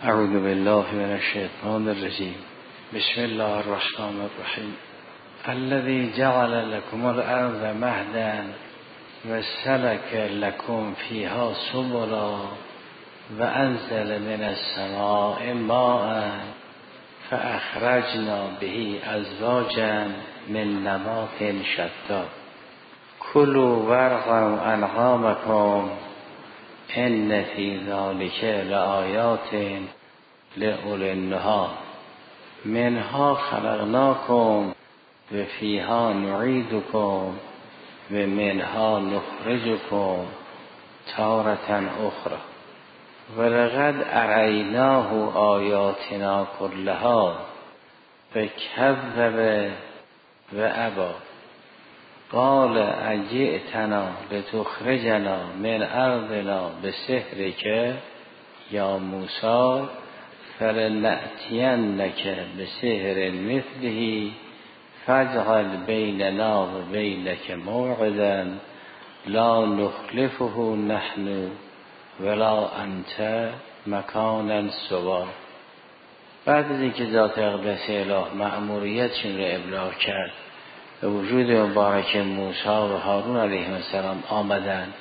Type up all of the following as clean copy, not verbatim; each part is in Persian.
اعوذ بالله من الشیطان الرجیم. بسم الله الرحمن الرحیم. الذي جعل لكم الارض مهدا وسلك لكم فيها سبلا وانزل من السماء ماء فاخرجنا به ازواجا من نبات شتى كلوا وارعوا انعامكم ان فی ذلک لآیات لأولی النهی منها خلقناکم و فیها نعیدکم و منها نخرجکم تارة اخرى ولقد اریناه آیاتنا کلها فکذب و ابی قال اجئتنا لتخرجنا من ارضنا بسحرک یا موسی فلنأتینک بسحر مثله فاجعل بیننا و بینک موعدا لا نخلفه نحن ولا انت مکانا سوا. بعد از اینکه ذات اقدس اله مأموریتشون رو ابلاغ کرد، به وجود مبارک موسی و هارون علیه السلام آمدند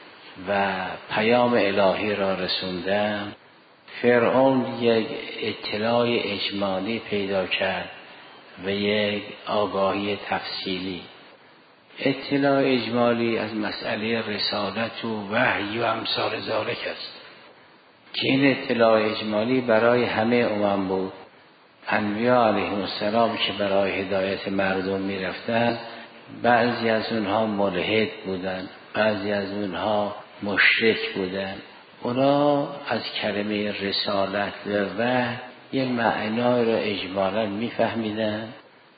و پیام الهی را رسوندند، فرعون یک اطلاع اجمالی پیدا کرد و یک آگاهی تفصیلی. اطلاع اجمالی از مسئله رسالت و وحی و امثال ذالک است که این اطلاع اجمالی برای همه امم بود. انبیاء علیهم السلام که برای هدایت مردم می رفتن، بعضی از اونها ملحد بودن، بعضی از اونها مشرک بودن. اونا از کلمه رسالت و وحی یه معنای را اجمالا می فهمیدن،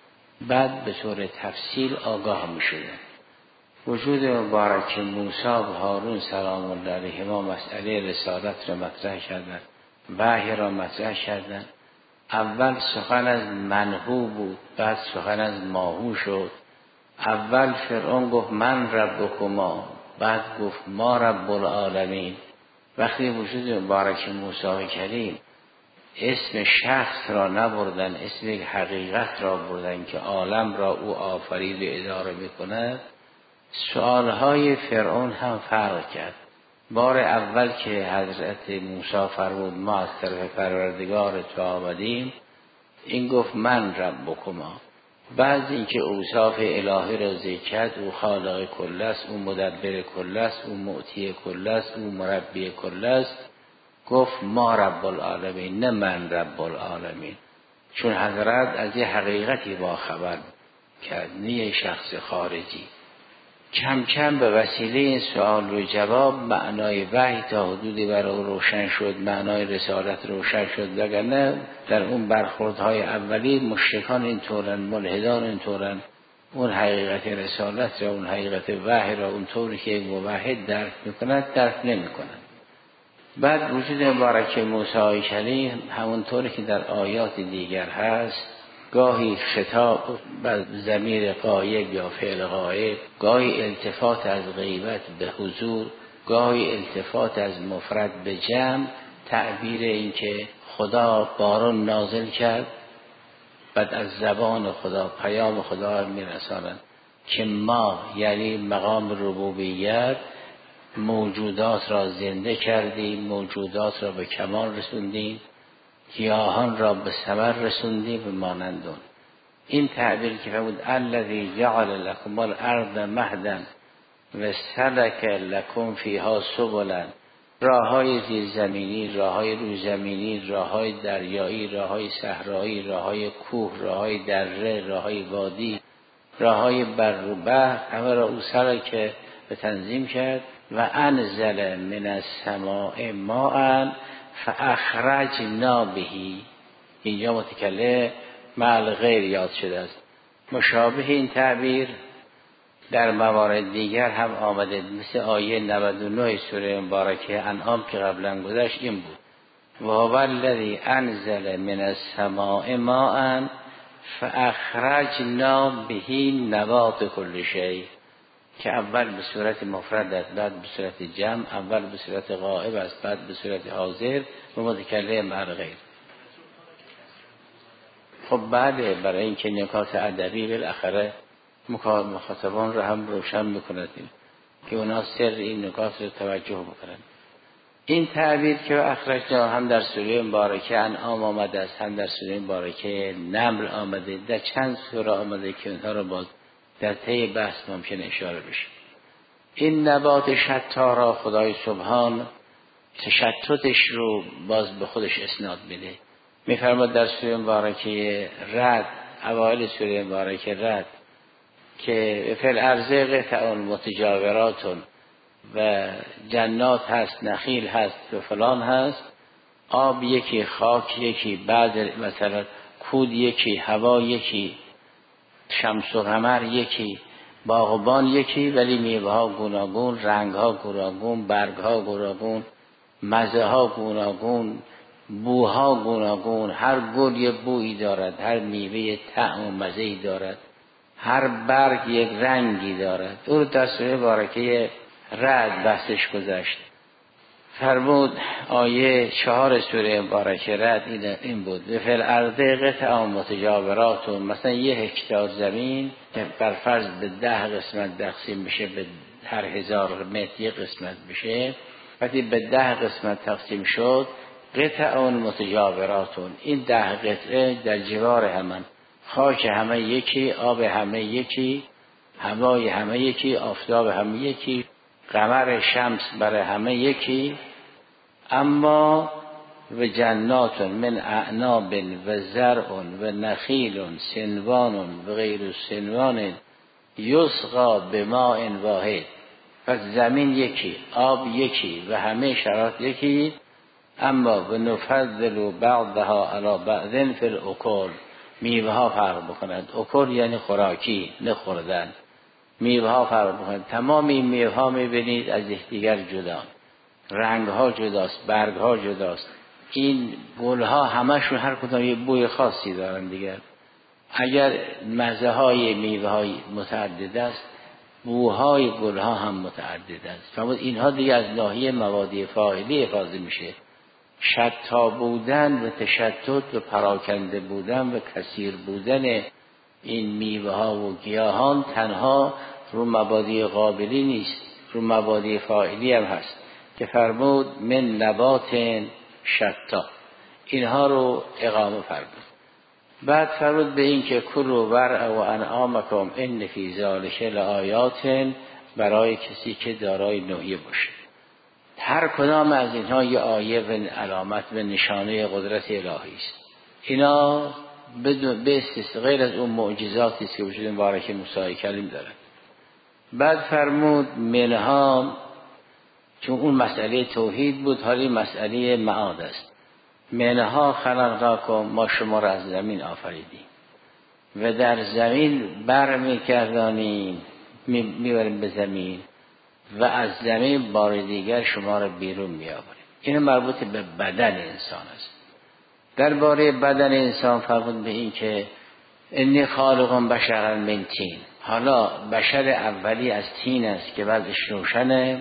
بعد به طور تفصیل آگاه می شدن. وجود مبارک موسی و هارون سلام الله علیهما مسئله رسالت را مطرح کردن، وحی را مطرح کردن. اول سخن از منهو بود، بعد سخن از ماهو شد. اول فرعون گفت من ربکما، بعد گفت ما رب العالمین. وقتی وجود مبارک موسی کریم اسم شخص را نبردن، اسم یک حقیقت را بردن که عالم را او آفرید و اداره میکند، سؤالهای فرعون هم فرق کرد. بار اول که حضرت موسی فرمود ما از طرف پروردگار تو آمدیم، این گفت من ربکما. بعد اینکه اوصاف الهی را ذکر کرد، او خالق کل است، او مدبر کل است، او معطی کل است، او مربی کل است، گفت ما رب العالمین، نه من رب العالمین. چون حضرت از یه حقیقتی با خبر کرد، نه یه شخص خارجی. کم کم به وسیله این سوال و جواب معنای وحی تا حدودی برای روشن شد، معنای رسالت روشن شد. وگرنه در اون برخوردهای اولی مشرکان اینطورن، ملحدان اینطورن، اون حقیقت رسالت را، اون حقیقت وحی را اون طوری که موحد درک میکند درک نمیکنند. بعد وجود مبارک موسی کلیم همونطوری که در آیات دیگر هست، گاهی خطاب به ضمیر غایب یا فعل غایب، گاهی التفات از غیبت به حضور، گاهی التفات از مفرد به جمع، تعبیر این که خدا باران نازل کرد، بعد از زبان خدا پیام خدا را میرسانند که ما یعنی مقام ربوبیت موجودات را زنده کردیم، موجودات را به کمال رسوندیم، گیاهان را به ثمر رسوندیم به مانندون. این تعبیر که فرمود الذی جعل لكم الارض مهدا و سلک لكم فیها سبلا، راههای زیرزمینی، راههای روزمینی، راههای دریایی، راههای صحرایی، راههای کوه، راههای دره، راههای وادی، راههای بر و بحر، همه را او سلک به تنظیم کرد. و انزل من السماء ماء فاخرجنا به. اینجا متکلم مع غیر یاد شده است. مشابه این تعبیر در موارد دیگر هم آمده، مثل آیه 99 سوره مبارکه انعام که قبلا گذشت این بود: و هو الذی انزل من السماء ماء فاخرجنا به نبات کل شیء. که اول به صورت مفرد است، بعد به صورت جمع، اول به صورت غائب است، بعد به صورت حاضر و متکلم بر غیر. خب بله، برای اینکه نکات ادبی بالاخره مخاطبان رو هم روشن میکند که اونا سر این نکات رو توجه بکنند. این تعبیر که اخرجنا هم در سوره مبارکه انعام آمده است، هم در سوره مبارکه نمل آمده، در چند سوره آمده که اونها رو باز در طی بحث ممکن اشاره بشه. این نبات شتا را خدای سبحان تشتتش رو باز به خودش اسناد میده. میفرماد در سوره مبارکه رعد، اوایل سوره مبارکه رعد، که فی الارض قطع متجاورات و جنات هست، نخیل هست و فلان هست، آب یکی، خاک یکی، بعد مثلا کود یکی، هوا یکی، شمس و قمر یکی، باغبان یکی، ولی میوه ها گوناگون، رنگ ها گوناگون، برگ ها گوناگون، مزه ها گوناگون، بوها گوناگون، هر گل یک بویی دارد، هر میوه طعم و مزه‌ای دارد، هر برگ یک رنگی دارد. او در سوره مبارکه رعد بحثش گذشت. فرمود آیه 4 سوره مبارکه رعد این بود: و فی الارض قطع متجاورات، مثلا 1 هکتار زمین که بر فرض به 10 قسمت تقسیم بشه، به هر 1000 متر 1 قسمت بشه، وقتی به 10 قسمت تقسیم شد قطع متجاورات، این 10 قطعه در جوار همان، خاک همه یکی، آب همه یکی، هوای همه یکی، آفتاب همه یکی، قمر شمس برای همه یکی، اما و جنات من اعناب و زرع و نخیل سنوان و غیر سنوان یسقا بماء واحد. پس زمین یکی، آب یکی و همه شرایط یکی، اما و نفضل بعضها علی بعض فی الاکل، میوه ها فرق بکند. اکل یعنی خوراکی، نه خوردن. میوه ها فرق بکند. تمام این میوه ها میبینید از یکدیگر جدا، رنگ ها جداست، برگ ها جداست. این گل ها همشون هر کدام یه بوی خاصی دارن دیگر. اگر مزه های میوه های متعدد است، بوهای گل ها هم متعدد است. فرمود اینها دیگه از ناحیه موادی فاعلی افاضه میشه. شتا بودن و تشتت و پراکنده بودن و کثیر بودن این میوه ها و گیاهان تنها رو مبادی قابلی نیست، رو مبادی فاعلی هم هست که فرمود من نبات شتا، اینها رو اقامه فرمود. بعد فرمود به این که کلوا ورع و انعامکم ان فی ذلک لآیات، برای کسی که دارای نوحیه باشه. هر کدام از اینها یه آیه و علامت و نشانه قدرت الهی است. اینا به استثناء غیر از اون معجزاتی است که وجود مبارک موسی کلیم داره. بعد فرمود منها، چون اون مسئله توحید بود، حالی مسئله معاد است. منها خلقناکم، ما شما را از زمین آفریدیم و در زمین بر می‌گردانیم، میبریم به زمین و از زمین بار دیگر شما را بیرون می‌آوریم. این مربوط به بدن انسان است. درباره بدن انسان فرمود به این که انی خالق بشرا من طین. حالا بشر اولی از طین است که بعدش روشنه،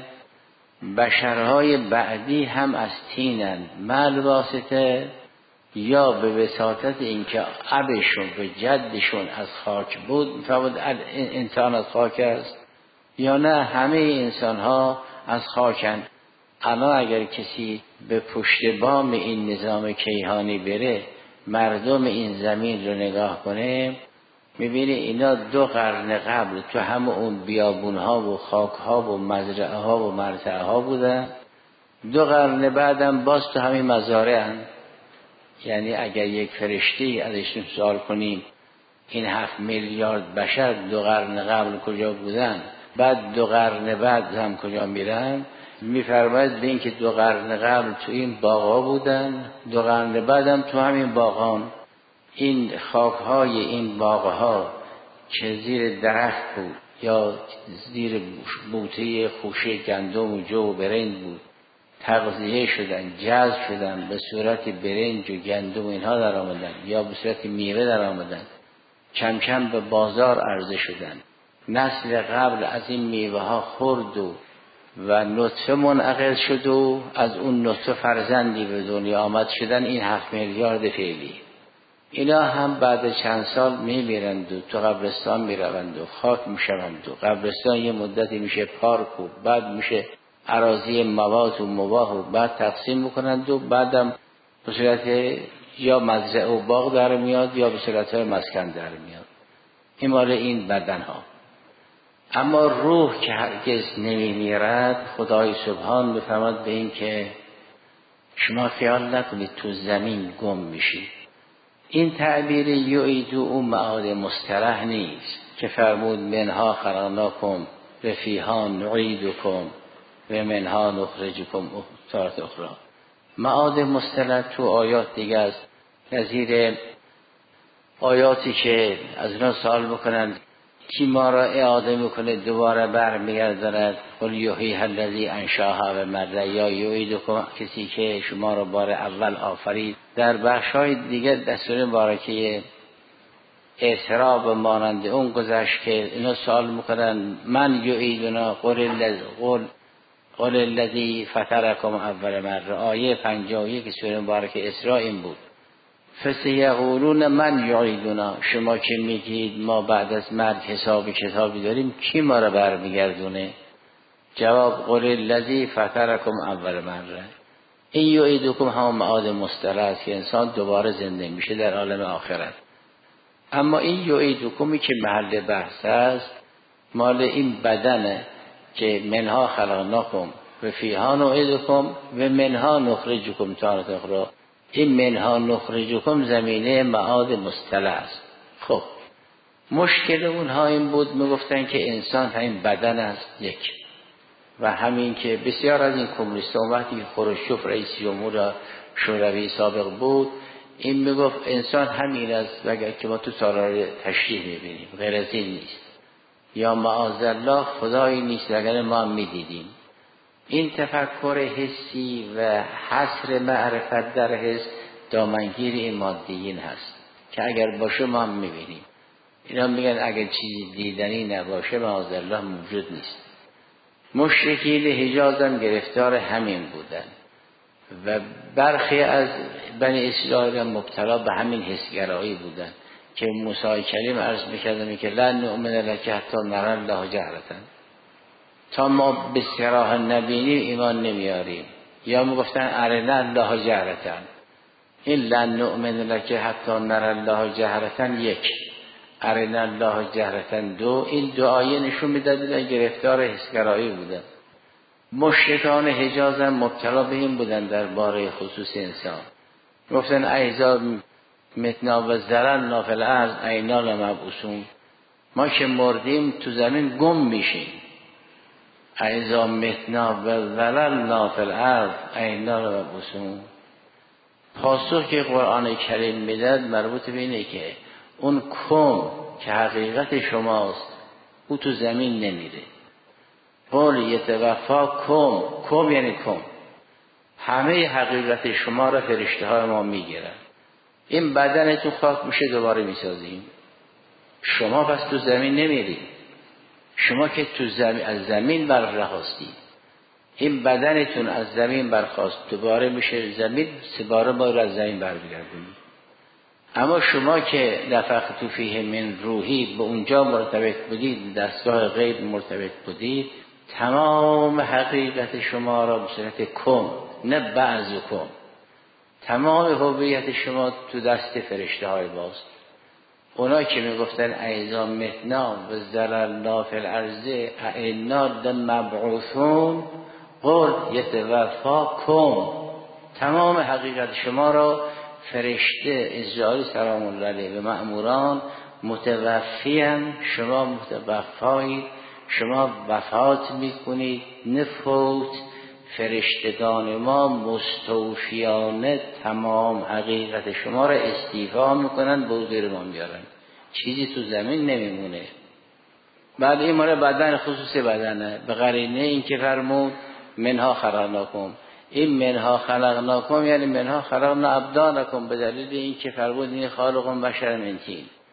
بشرهای بعدی هم از طینند، مل واسطه یا به وساطت اینکه ابشون و جدشون از خاک بود، فرمود انسان از خاک است، یا نه همه انسان ها از خاکند. الان اگر کسی به پشت بام این نظام کیهانی بره، مردم این زمین رو نگاه کنه، میبینه اینا 2 قرن قبل تو همه اون بیابون ها و خاک ها و مزرعه ها و مرتع ها بودن، 2 قرن بعدم باز تو همین مزارع هن. یعنی اگر یک فرشته ازشون سوال کنیم این 7 میلیارد بشر 2 قرن قبل کجا بودن، بعد 2 قرن بعد هم کجا میرن، میفرماید به این که 2 قرن قبل تو این باغ بودن، 2 قرن بعد هم تو همین باغان. این خاکهای این باغها که زیر درخت بود یا زیر بوته خوشه گندم و جو و برنج بود، تغذیه شدن، جذب شدن، به صورت برنج و گندم اینها در آمدن یا به صورت میوه در آمدن، کم کم به بازار عرضه شدن نسل قبل از این میوه ها خورد و نطفه منعقد شد و از اون نطفه فرزندی به دنیا آمد شدن این 7 میلیارد فعلی. اینا هم بعد چند سال میمیرند و تو قبرستان میروند و خاک میشوند و قبرستان یه مدتی میشه پارک و بعد میشه اراضی موات و مباح و بعد تقسیم میکنند و بعدم به صورت یا مزرعه و باغ در میاد یا به صورت مسکن در میاد. این مال این بدن ها. اما روح که هرگز نمیمیرد، خدای سبحان بفرماد به این که شما خیال نکنید تو زمین گم میشید. این تعبیر یعیدو اون معاد مصطلح نیست که فرمود منها خلقناکم و فیها نعیدکم و منها نخرجکم تارة اخرى. معاد مصطلح تو آیات دیگه است، نظیر آیاتی که از اینا سوال بکنند کی ما را اعاده میکنه دوباره برمیگرداند، قل یحییها الذی انشاها و مره، یا یعیدکم کسی که شما را بار اول آفرید. در بخشای دیگه دستور مبارکه اعتراف مانند اون گذشت که اینا سوال میکنن من یعیدنا قل الذی فطرکم اول مره. آیه 51 سوره مبارکه اسراء این بود. فسیقولون من یعیدنا، شما که میگید ما بعد از مرگ حساب کتابی داریم، کی ما را برمیگردونه؟ جواب قل الذی فطرکم اول مره. این یعیدکم هم معاد مصطلح است که انسان دوباره زنده میشه در عالم آخرت. اما این یعیدکمی که محل بحث است مال این بدنه که منها خلقناکم و فیها نعیدکم و منها نخرجکم تارة اخرى. این منها نخرجکم زمینه معاد مصطلح است. خب مشکل اونها این بود، میگفتن که انسان همین بدن است یک، و همین که بسیار از این کمونیستان وقتی خروشچوف رئیس جمهور شوروی سابق بود این میگفت انسان همین است، وگر که ما تو تالار تشریح میبینیم غیر از این نیست، یا معاذالله خدایی نیست وگر ما هم میدیدیم. این تفکر حسی و حصر معرفت در حس دامنگیر این مادیین هست که اگر باشه ما هم میبینیم. اینا میگن اگر چیزی دیدنی نباشه معاذالله موجود نیست. مشرکین حجاز هم گرفتار همین بودن و برخی از بنی اسرائیل مبتلا به همین حسگرایی بودن که موسی کلیم عرض میکردم که لا نؤمن لک حتی نری الله جهرة، تا ما به صراحت نبینیم ایمان نمیاریم. یا میگفتن ارنا الله جهرة، این لن نؤمن لک حتی نری الله جهرة یک، ارنا الله جهرة دو. این دعایه نشون میدادن گرفتار حسگرایی بودن. مشرکان حجاز هم مبتلا به این بودن در باره خصوص انسان. گفتن ایذا متنا و زللنا فی الارض اینا لمبعوثون، ما که مردیم تو زمین گم میشیم. ایذا متنا و زللنا فی الارض اینا لمبعوثون. پاسخ که قرآن کریم میداد مربوط به اینه که اون کم که حقیقت شماست او تو زمین نمیره. قول یتوفا کم یعنی کم، همه حقیقت شما را فرشته های ما میگیرن. این بدنتون خاک میشه دوباره میسازیم. شما پس تو زمین نمیرید، شما که تو زمین از زمین برخاستید. این بدنتون از زمین برخاست دوباره میشه زمین، سه باره ما رو از زمین برمیگردونید. اما شما که نفخت فیه من روحی به اونجا مرتبط بودید، دستگاه غیب مرتبط بودید، تمام حقیقت شما را به صورت کن، نه بعض کن، تمام هویت شما تو دست فرشته های باست. اونا که میگفتن ایذا متنا و زللنا فی الارض اینا لمبعوثون قل یتوفاکم، تمام حقیقت شما را فرشته اجرایی سلام الله علیه و مأموران متوفیان، شما متوفایید، شما وفات میکنید. نفوت فرشتگان ما مستوفیانه تمام حقیقت شما را استیفا میکنن، به حضور ما میارن، چیزی تو زمین نمیمونه. بعد این مال بدن خصوص بدنه، به قرینه این که فرمود منها خلقناکم. این منها خلقناکم یعنی منها خلقنا ابدانکم، به دلیل این که فرمود این خالق بشر من طین.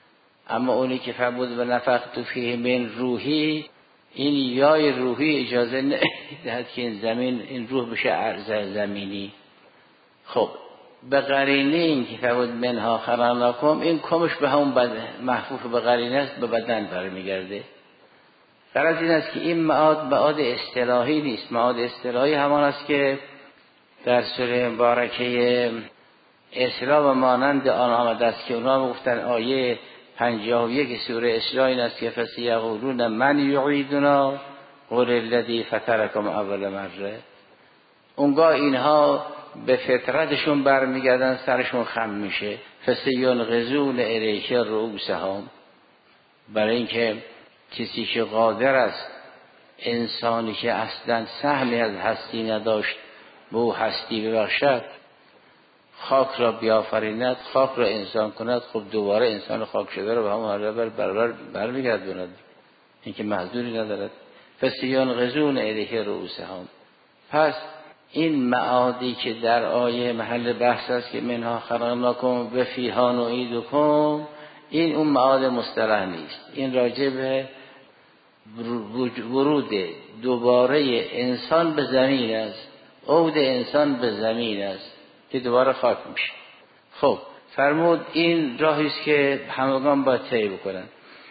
اما اونی که فرمود و نفخت فیه من روحی، این یای روحی اجازه نمیدهد که این زمین این روح بشه عرض زمینی. خب به قرینه این که فرمود منها خلقناکم، این کمش به همون محفوف به قرینه است، به بدن برمیگرده. غرض این است که این معاد اصطلاحی نیست. معاد اصطلاحی همان است که در سوره مبارکه اسراء و مانند آن آمده است که اونا گفتن آیه 51 سوره اسراء این است که فسیقولون من یعیدنا قل الذی فطرکم اول مره. اونگاه اینها به فطرتشون برمیگردن، سرشون خم میشه. فسینغضون الیک رؤوسهم، برای اینکه کسی که قادر است انسانی که اصلا سهمی از هستی نداشت به او هستی ببخشد، خاک را بیافریند، خاک را انسان کند، خب دوباره انسان خاک شده را به همون حال برمیگرداند، این که محذوری ندارد. فسینغضون الیک رؤوسهم. پس این معادی که در آیه محل بحث است که منها خلقناکم و فیها نعیدکم، این اون معاد مصطلح نیست. این راجع به ورود دوباره انسان به زمین است، عود انسان به زمین است که دوباره خاک میشه. خب فرمود این راهی است که همگان باید طی بکنن.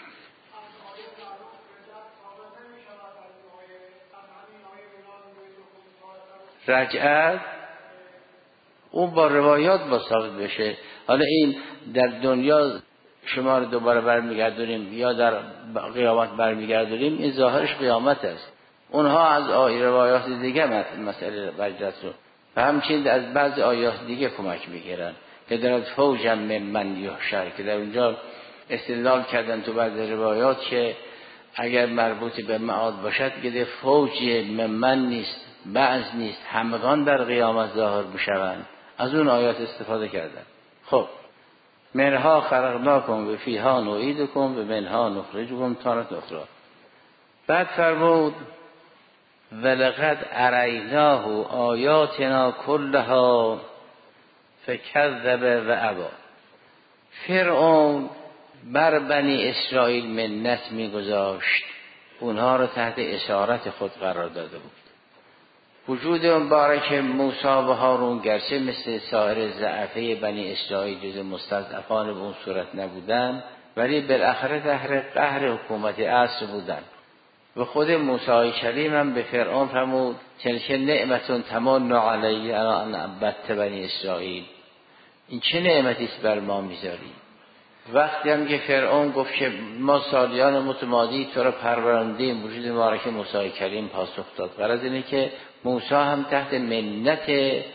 رجعت اون با روایات با ثابت بشه. حالا این در دنیا شما رو دوباره برمیگردونیم یا در قیامت برمیگردونیم، این ظاهرش قیامت است. اونها از روایات دیگه مسئله رجعت رو و همچنین از بعض آیات دیگه کمک میگیرن که در فوجم من یحشر، که در اونجا استدلال کردن تو بعض روایات که اگر مربوط به معاد باشد که فوج من نیست، بعض نیست، همگان در قیامت ظاهر میشوند. از اون آیات استفاده کردن. خب منها خلقناکم و فیها نعیدکم و منها نخرجکم تارة اخری. بعد فرمود ولقد اریناه آیاتنا کلها فکذب و ابی. فرعون بر بنی اسرائیل منت میگذاشت، اونها رو تحت اسارت خود قرار داده بود. وجود مبارک موسی و هارون گرچه مثل سایر ضعفه بنی اسرائیل جز مستضعفان به اون صورت نبودن، ولی بالاخره تحت قهر حکومت عصر بودن. و خود موسی کریم هم به فرعون فرمود تلک نعمتون تمن علی ان عبدت بنی اسرائیل، این چه نعمتی است بر ما میذاری؟ وقتی هم که فرعون گفت که ما سالیان متمادی تو را پروراندیم، وجود مبارک موسی کریم پاسخ داد. غرض اینه که موسی هم تحت منت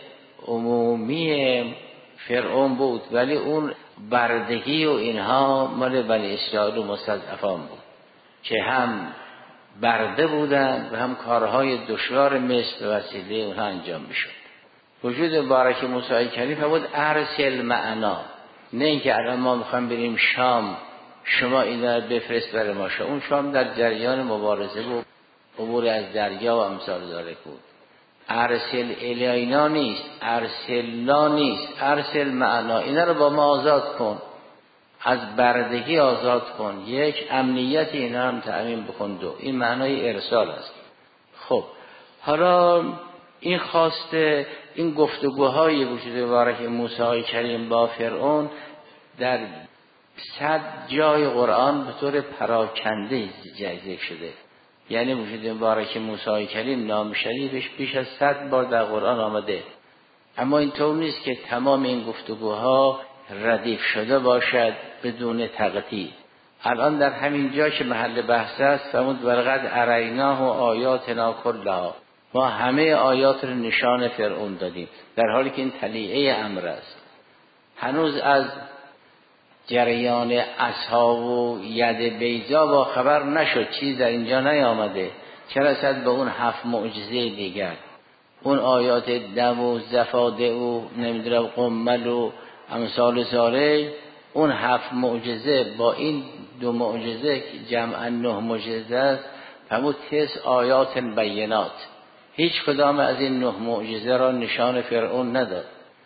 عمومی فرعون بود، ولی اون بردگی و اینها مال بنی اسرائیل و مستضعفان بود که هم برده بودند و هم کارهای دشوار مصر به وسیله اونها انجام میشد. وجود مبارک موسی کریم فرمود ارسل معنا، نه اینکه الان ما میخوایم بریم شام شما اینا بفرست برای ما. اون شام در جریان مبارزه بود، عبور از دریا و امثال ذالک بود. ارسل الینا نیست، ارسلنا نیست، ارسل معنا، اینا رو با ما آزاد کن، از بردگی آزاد کن، یک امنیت اینا هم تأمین بکن. دو، این معنای ارسال است. خب حالا این خواسته، این گفتگوهای وجود مبارک موسی کریم با فرعون در 100 جای قرآن به طور پراکنده ذکر شده. یعنی وجود مبارک موسی کریم نام شریفش بیش از 100 بار در قرآن آمده. اما اینطور نیست که تمام این گفتگوها ردیف شده باشد بدون تقطیع. الان در همین جا که محل بحث است فرمود ولقد اریناه آیاتنا کلها، ما همه آیات رو نشان فرعون دادیم، در حالی که این طلیعه امر است. هنوز از جریان اصحاب و ید بیضا با خبر نشد، چیز در اینجا نیامده. چه رسد به اون 7 معجزه دیگر، اون آیات دم و زفاده و نمیدونم قمل و امثال ساره، اون 7 معجزه با این 2 معجزه که جمعا 9 معجزه است، همون 9 آیات بینات. هیچ کدام از این 9 معجزه را نشان فرعون نداد.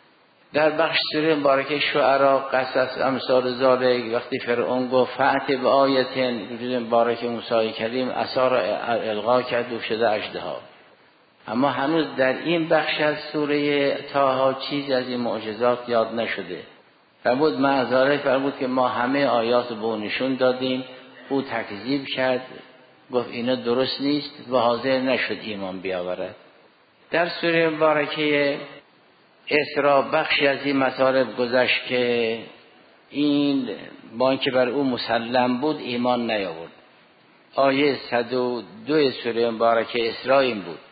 در بخش سوره مبارکه شعرا قصص امثال ذالک وقتی فرعون گفت فأت به آیتن، وجود مبارک موسی کریم عصا را القا کرد و شده اژدها. اما هنوز در این بخش از سوره طه چیزی از این معجزات یاد نشده. فرمود معذره، فرمود که ما همه آیات به او نشون دادیم، او تکذیب کرد، گفت اینا درست نیست و حاضر نشد ایمان بیاورد. در سوره مبارکه اسراء بخشی از این مطالب گذشت که این با اینکه بر او مسلم بود ایمان نیاورد. آیه 102 سوره مبارکه اسراء این بود،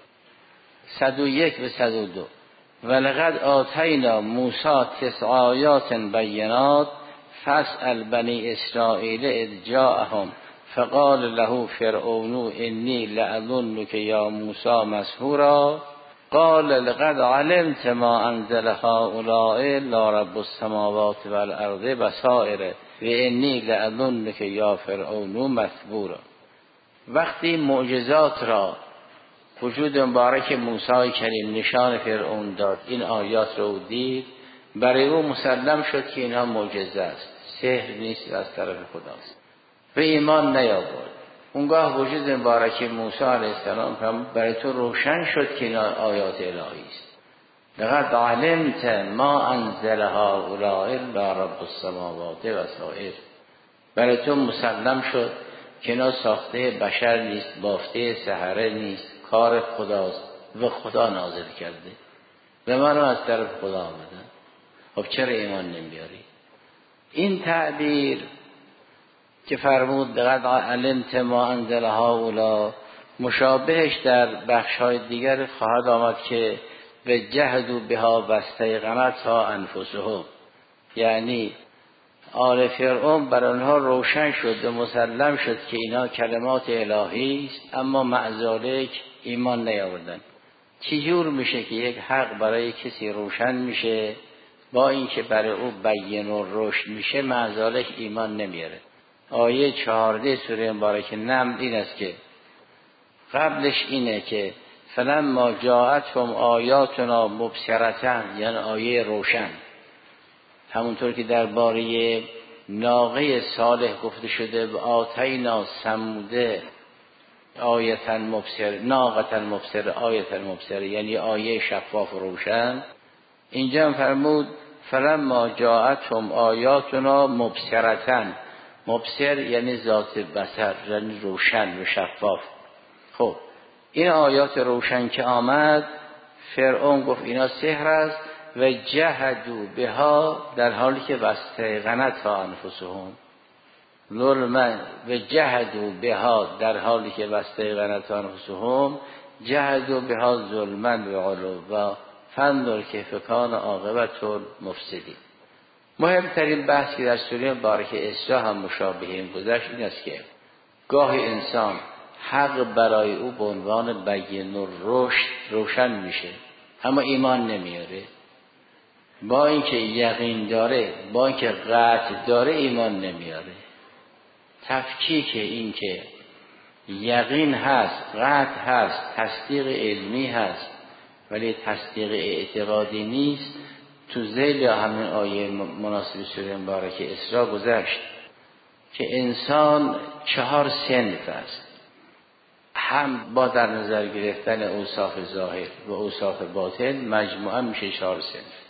101 به 102: ولقد آتینا موسی 9 آیات بینات فاسأل بنی اسرائیل اذ جاءهم فقال له فرعون انی لأظنک یا موسی مسحورا قال لقد علمت ما انزل هؤلاء الا رب السماوات والارض بصائر و انی لأظنک یا فرعون مثبورا. وقتی معجزات را وجود مبارک موسی کریم نشان فرعون داد، این آیات رو دید، برای او مسلم شد که اینها معجزه است، سحر نیست و از طرف خداست، به ایمان نیاورد. اونگاه وجود مبارک موسی علیه السلام برای تو روشن شد که اینا آیات الهی است. لقد علمت ما انزل هؤلاء الا رب السماوات والارض، برای تو مسلم شد که اینا ساخته بشر نیست، بافته سحره نیست، کار خداست و خدا نازل کرده، به من از طرف خدا آمدن. خب چرا ایمان نمیاری؟ این تعبیر که فرمود لقد علمت ما انزل هؤلاء، مشابهش در بخش‌های دیگر خواهد آمد که به جهدوا بها واستیقنتها انفسهم، یعنی آل فرعون بر آنها روشن شد و مسلم شد که اینا کلمات الهی است، اما مع ذالک ایمان نیاوردن. چجور میشه که یک حق برای کسی روشن میشه با اینکه برای او بیان و رشد میشه، مع ذالک ایمان نمیاره؟ آیه 14 سوره مبارکه نمل این است که قبلش اینه که فلما جاءتهم آیاتنا مبصرة، یعنی آیه روشن، همونطور که درباره ناقه صالح گفته شده و آتینا ثمود آیة مبصر ناقة مبصر آیة مبصر، یعنی آیه شفاف و روشن. اینجا هم فرمود فلما جاءتهم آیاتنا مبصرة، مبصر یعنی ذات بصر، یعنی روشن و شفاف. خب این آیات روشن که آمد، فرعون گفت اینا سحر است و جهدوا بها، در حالی که واستیقنتها انفسهم ظلما، و جهدوا بها در حالی که واستیقنتها انفسهم، جهدوا بها ظلما و علوا فانظر کیف کان عاقبة المفسدین. مهمترین بحث که در سوره مبارکه اسراء هم مشابه این گذشت این است که گاهی انسان حق برای او به عنوان بیان و رشد روشن میشه، اما ایمان نمیاره. با اینکه یقین داره، با اینکه قطع داره، ایمان نمیاره. تفکیک این که یقین هست، قطع هست، تصدیق علمی هست ولی تصدیق اعتقادی نیست، تو ذیل همین آیه مناسب سوره مبارکه اسراء گذشت که انسان 4 صنف است، هم با در نظر گرفتن اوصاف ظاهر و اوصاف باطن مجموعا میشه 4 صنف.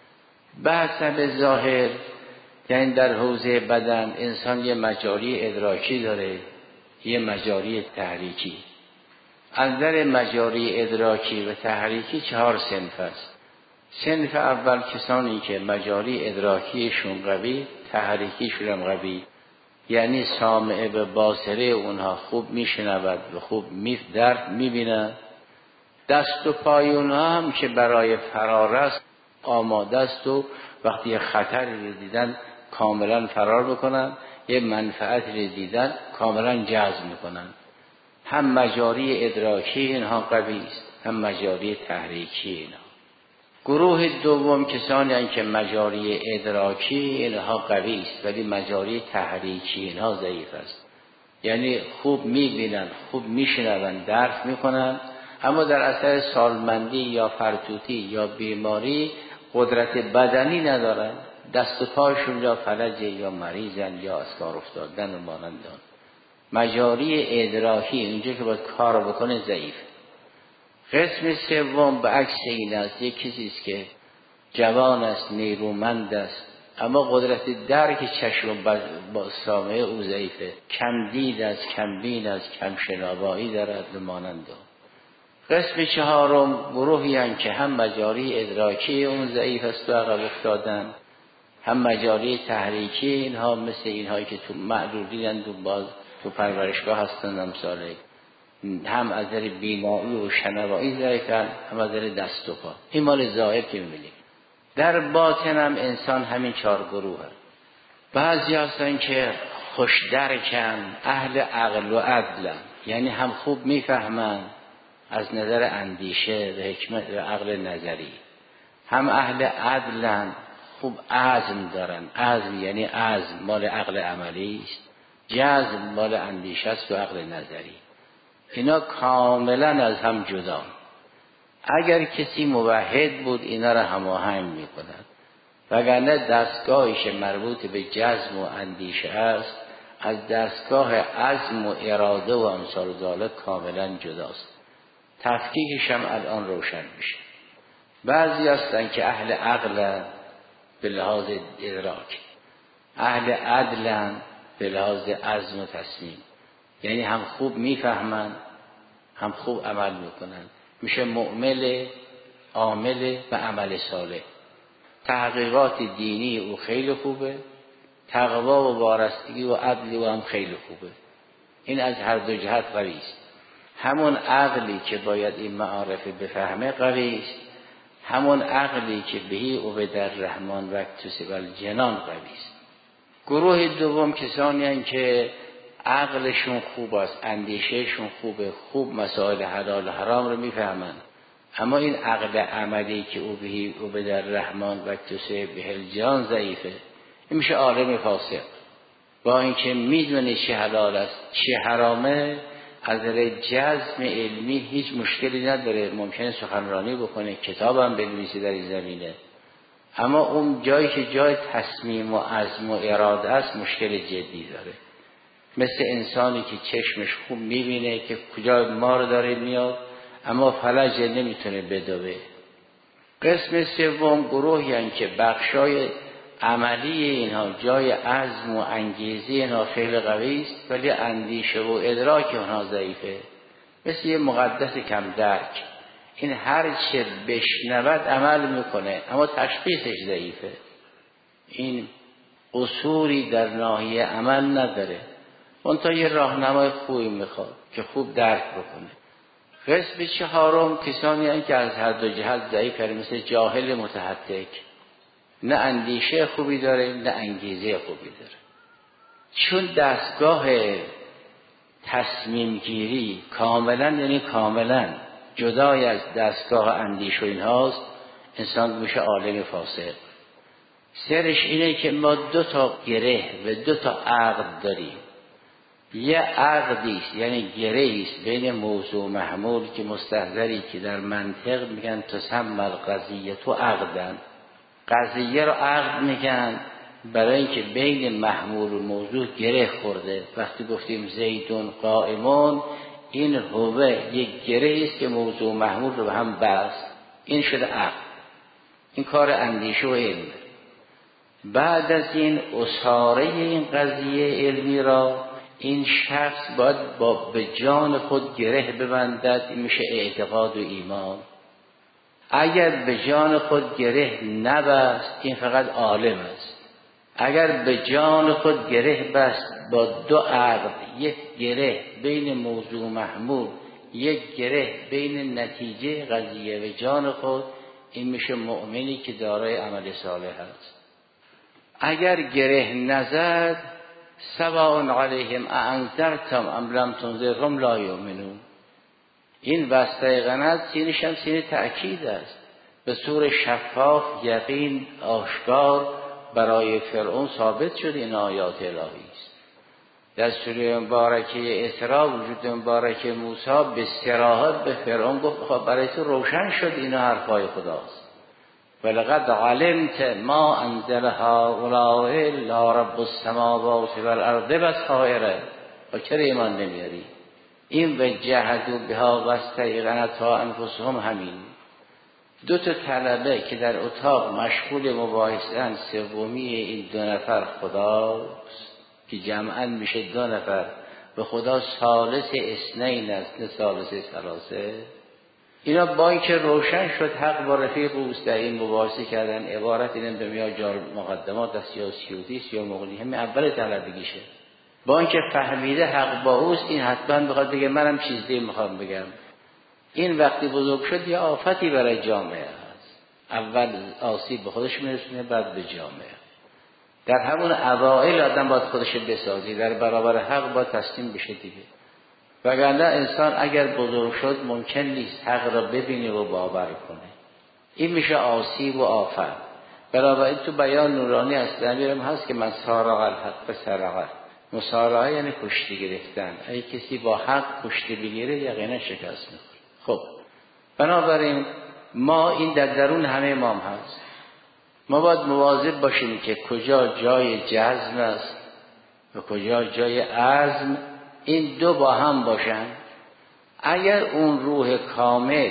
بحث ظاهر یعنی در حوزه بدن انسان یه مجاری ادراکی داره، یه مجاری تحریکی. از در مجاری ادراکی و تحریکی 4 صنف است. صنف اول کسانی که مجاری ادراکیشون قوی، تحریکیشون هم قوی، یعنی سامعه به باصره اونها خوب میشنود و خوب درک میبینن. دست و پای اونها هم که برای فرار است آماده است و وقتی خطری دیدن کاملا فرار بکنن، یه منفعتی دیدن کاملا جذب میکنن. هم مجاری ادراکی اینها قوی است، هم مجاری تحریکی اینها. گروه دوم کسانی هستند که مجاری ادراکی اینها قوی است ولی مجاری تحریکی اینها ضعیف است، یعنی خوب میبینن، خوب میشنون، درک میکنن، اما در اثر سالمندی یا فرتوتی یا بیماری قدرت بدنی ندارن، دست و پاشون یا فلجه یا مریضن یا از کار افتادن و مانندان. مجاری ادراکی اینجا که باید کار بکنه ضعیف. قسم سوم به عکس این است، یک کسی است که جوان است، نیرومند است، اما قدرت درک چشم با سامعه او ضعیفه، کم دید است، کم بین است، کم شنوایی دارد و مانندان. قسم چهارم گروهی هستند که هم مجاری ادراکی اون ضعیف است و عقب افتادن، هم مجاری تحریکی اینها مثل اینهایی که تو معلولین تو پرورشگاه هستند امثاله، هم از نظر بینایی و شنوایی ضعیفن، هم از نظر دست و پا. این مال ظاهر که می‌بینیم. در باطن هم انسان همین 4 گروه هست. بعضی هستن که خوش درکن، اهل عقل و عدلن، یعنی هم خوب میفهمن از نظر اندیشه و حکمت و عقل نظری، هم اهل عدلن، خوب عزم دارن. عزم یعنی عزم مال عقل عملی است، جزم مال اندیشه است و عقل نظری. اینا کاملا از هم جدا. اگر کسی موحد بود اینا را هماهنگ میکند، وگرنه دستگاهش مربوط به جزم و اندیشه است، از دستگاه عزم و اراده و امثال ذالک کاملا جداست. تفکیکش هم الان روشن میشه. بعضی هستن که اهل عقل به لحاظ ادراک، اهل عدل به لحاظ عزم و تصمیم، یعنی هم خوب میفهمن هم خوب عمل میکنن، میشه مؤمن عامل و عمل صالح. تحقیقات دینی او خیلی خوبه، تقوا و وارستگی و عدل او هم خیلی خوبه. این از هر دو جهت قوی است. همون عقلی که باید این معارف بفهمه قوی است، همون عقلی که بهی عبد الرحمن و اکتسب الجنان قوی است. گروه دوم کسانی هستند که عقلشون خوب است، اندیشهشون خوبه، خوب مسائل حلال و حرام رو میفهمن، اما این عقل عملی که او بهی عبد الرحمن و اکتسب الجنان ضعیفه، این میشه عالم فاسق. با اینکه میدونه چی حلال است چی حرامه، از نظر جزم علمی هیچ مشکلی نداره، ممکنه سخنرانی بکنه، کتابم بنویسه در این زمینه، اما اون جایی که جای تصمیم و عزم و اراده است مشکل جدی داره. مثل انسانی که چشمش خوب میبینه که کجا مار داره میاد، اما فلج نمیتونه بدوه. قسم سوم گروهی هستند که بخشای عملی اینها جای عزم و انگیزه اینها خیلی قوی است، ولی اندیشه و ادراک اونها ضعیفه. مثل یه مقدس کم درک، این هر چه بشنود عمل میکنه اما تشخیصش ضعیفه. این اصولی در ناحیه عمل نداره، اون تا یه راهنمای خوبی میخواد که خوب درک بکنه. قسم چهارم کسانی هستند که از هر دو جهت ضعیفه، مثل جاهل متحتک، نه اندیشه خوبی داره نه انگیزه خوبی داره. چون دستگاه تصمیم گیری کاملا، یعنی کاملا جدای از دستگاه اندیشه و این هاست، انسان میشه عالم فاسق. سرش اینه که ما 2 گره و 2 عقد داریم. یه عقدی است، یعنی گره‌ای است بین موضوع محمول که مستحضری که در منطق میگن تسمى القضیه تو عقدن، قضیه رو عقد میگن برای اینکه بین محمول و موضوع گره خورده. وقتی گفتیم زیدون قائمون، این هوه یک گره‌ای است که موضوع محمول رو به هم بست، این شده عقد. این کار اندیشه و علم. بعد از این اصاره این قضیه علمی را این شخص باید به جان خود گره ببندد، این میشه اعتقاد و ایمان. اگر به جان خود گره نبست این فقط عالم است. اگر به جان خود گره بست با 2 عقد، یک گره بین موضوع محمول، یک گره بین نتیجه قضیه و جان خود، این میشه مؤمنی که دارای عمل صالح است. اگر گره نزد سواء علیهم اانذرتم ام لم تنذرهم لا یؤمنون. این وسطه قنات سینش هم سینه تأکید است، به صورت شفاف یقین آشکار برای فرعون ثابت شد. این آیات الهی است. در سوره مبارکه اسراء وجود مبارکه موسی به صراحت به فرعون گفت خب برای تو روشن شد اینا حرفای خداست. ولقد علمت ما انزل هؤلاء الا رب السماوات والارض بصائر. و چرا ایمان نمیاری؟ این به جهدوا بها واستیقنتها انفسهم همین. دو تا طلبه که در اتاق مشغول مباحثه‌اند، سومی این دو نفر خداست که جمعاً میشه دو نفر، به خدا ثالث اثنین است نه ثالث ثلاثه. اینا با اینکه روشن شد حق با رفیق اوست در این مباحثه کردن، عبارت اینم به میاد جار مقدمات است یا سیوطی یا مغنی، همین اول طلبگیشه. با اینکه فهمیده حق با اوست، این حتما بخواد بگه منم چیز دیگه میخوام بگم. این وقتی بزرگ شد یه آفتی برای جامعه است. اول آسیب به خودش میرسونه، بعد به جامعه. در همون اوائل آدم باید خودش بسازی، در برابر حق باید تسلیم بشه دیگه. وگرنه انسان اگر بزرگ شد ممکن نیست حق را ببینه و باور کنه. این میشه آسیب و آفت. بنابراین تو بیان نورانی هست امیرم هست که من سارق الحق سرقه. مسارعه یعنی کشتی گرفتن. اگه کسی با حق کشتی بگیره یقینا شکست میخوره. خب بنابراین ما این در درون همه امام هست. ما باید مواظب باشیم که کجا جای جزم است و کجا جای عزم، این دو با هم باشن. اگر اون روح کامل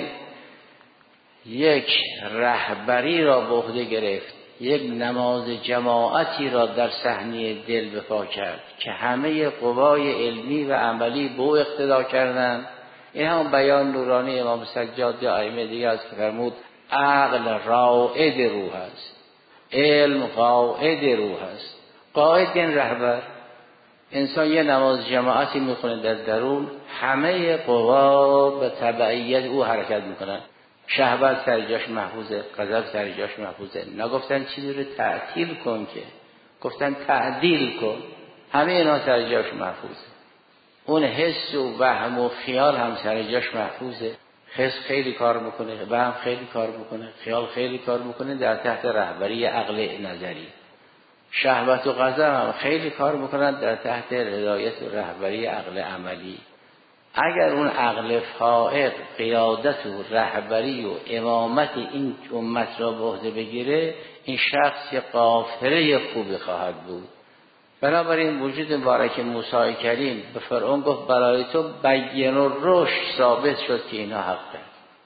یک رهبری را به عهده گرفت، یک نماز جماعتی را در صحنه دل به پا کرد که همه قوای علمی و عملی به او اقتدا کردند، این هم بیان نورانی امام سجاد یا ائمه دیگه است که فرمود عقل رائد روح است، علم قائد روح است. قائد این رهبر. انسان یه نماز جماعتی میخونه در درون، همه قوا به تبعیت او حرکت میکنن. شهوت سر جاش محفوظه، غضب سر جاش محفوظه. نگفتن چیزی رو تعطیل کن که گفتن تعدیل کن. همه اینا سر جاش محفوظه. اون حس و وهم و خیال هم سر جاش محفوظه. حس خیلی کار میکنه، وهم خیلی کار میکنه، خیال خیلی کار میکنه در تحت رهبری عقل نظری. شهوت و غضب هم خیلی کار میکنن در تحت هدایت و رهبری عقل عملی. اگر اون عقل فائق قیادت و رهبری و امامت این امت را به عهده بگیره، این شخص یه قافله خوبی خواهد بود. بنابراین وجود مبارک موسی کریم به فرعون گفت برای تو بین و رشد ثابت شد که اینا حقه،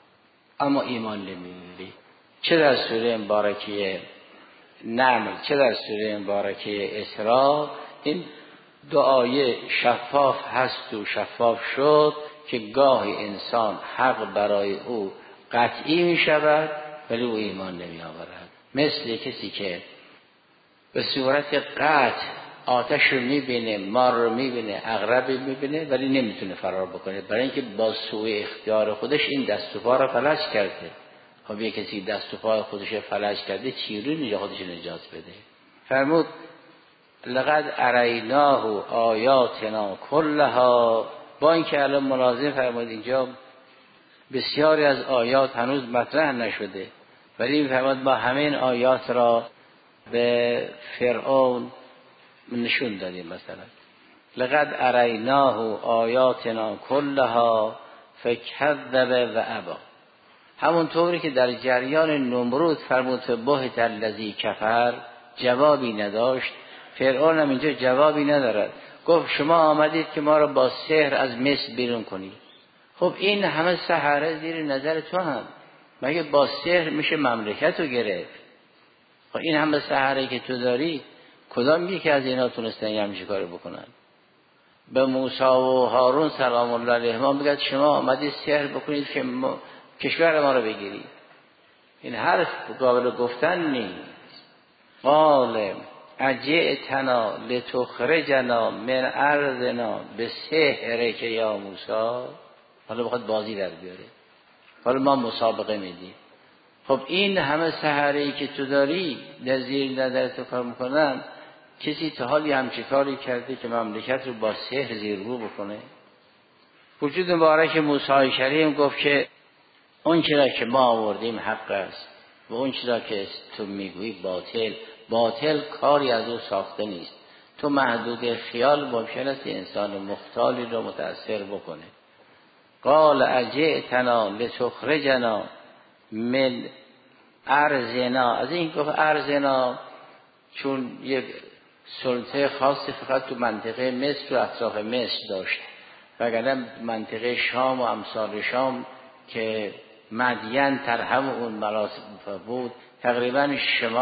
اما ایمان نمیاری. چه در سوره مبارکه نمل چه در سوره مبارکه اسراء این دو آیه شفاف هست و شفاف شد که گاهی انسان حق برای او قطعی می شود ولی او ایمان نمی آورد. مثل کسی که به صورت قطع آتش رو می بینه، مار رو می بینه، عقرب می بینه ولی نمیتونه فرار بکنه، برای اینکه با سوء اختیار خودش این دست و پا رو فلج کرده. خب یه کسی دست و پای خودش فلج کرده چیرونی خودش نجات بده. فرمود لقد اریناه آیاتنا کلها. با اینکه الان ملازم فرمود اینجا بسیاری از آیات هنوز مطرح نشده، ولی این فرمود با همین آیات را به فرعون نشون دادیم. مثلا لقد اریناه آیاتنا کلها فکذب و ابا. همون طوری که در جریان نمرود فرمود بهت الذی کفر، جوابی نداشت، فرعون هم اینجا جوابی ندارد. گفت شما آمدید که ما را با سحر از مصر بیرون کنید. خب این همه سحره زیر نظر تو هم، مگه با سحر میشه مملکت رو گرفت؟ خب این همه سحره که تو داری کدام یکی از اینا تونستن یه همچین کارو بکنن؟ به موسی و هارون سلام الله علیهما میگه شما آمدید سحر بکنید که کشور ما رو بگیرید. این حرف قابل گفتن نیست. قال اجئتنا لتخرجنا من ارضنا بسحرک یا موسی. حالا بخواد بازی در بیاره، حالا ما مسابقه میدیم. خب این همه سحری که تو داری در زیر نظر تو کار میکنن، کسی تا حالی همچی کاری کرده که مملکت رو با سحر زیرگو بکنه؟ وجود مبارک موسی کریم گفت که اون چیزا که ما آوردیم حق است و اون چیزا که تو میگویی باطل کاری از او ساخته نیست. تو محدود خیال ممکن است انسان مختالی رو متأثر بکنه. قال اجئتنا لتخرجنا من ارزنا، از این گفت ارزنا چون یک سلطه خاصی فقط تو منطقه مصر و اطراف مصر داشت، وگرنه منطقه شام و امثال شام که مدین ترهم اون مناسب بود تقریبا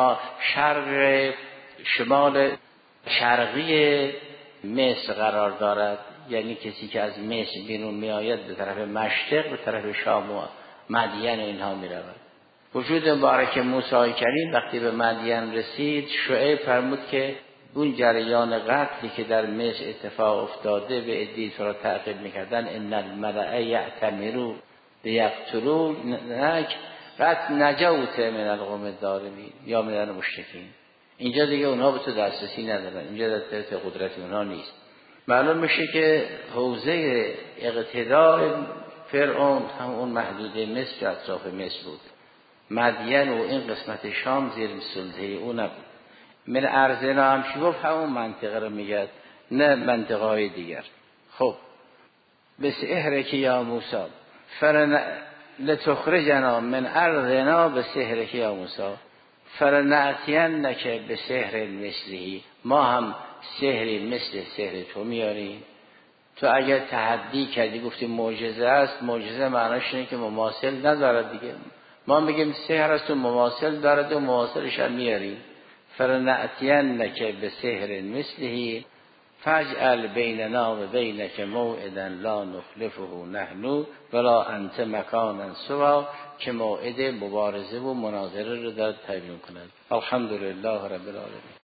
شمال شرقی مصر قرار دارد، یعنی کسی که از مصر بیرون می آید به طرف مشرق به طرف شام و مدین اینها می رود. وجود مبارک موسی کریم وقتی به مدین رسید، شعیب فرمود که اون جریان قتلی که در مصر اتفاق افتاده به عده‌ای را تعقیب می‌کردن، ان الملأ یأتمروا لیقتلونک قد نجوت من القوم الظالمین یا من المشرکین. اینجا دیگه اونها به تو دسترسی ندارن، اینجا در تحت قدرت اونها نیست. معلوم میشه که حوزه اقتدار فرعون هم اون محدوده مصر و اطراف مصر بود. مدین و این قسمت شام زیر سلطه او نبود. من ارزنا هم گفت همون منطقه رو میگه، نه منطقه های دیگر. خب به سحرک یا موسی لتخرجنا من ارضنا به سحرک یا موسی فلنأتینک به سحر مثلی، ما هم سحری مثل سحر تو میاریم. تو اگر تحدی کردی گفتی معجزه است، معجزه معناش اینه که مماثل ندارد دیگه. ما میگیم سحر است و مماثل دارد و مماثلش هم میاریم. فلنأتینک به سحر مثله فاجعل بیننا و بینک موعدا لا نخلفه نحن ولا انت مکانا سوا، که موعد مبارزه و مناظره رو دارد تعیین کند. الحمدلله رب العالمین.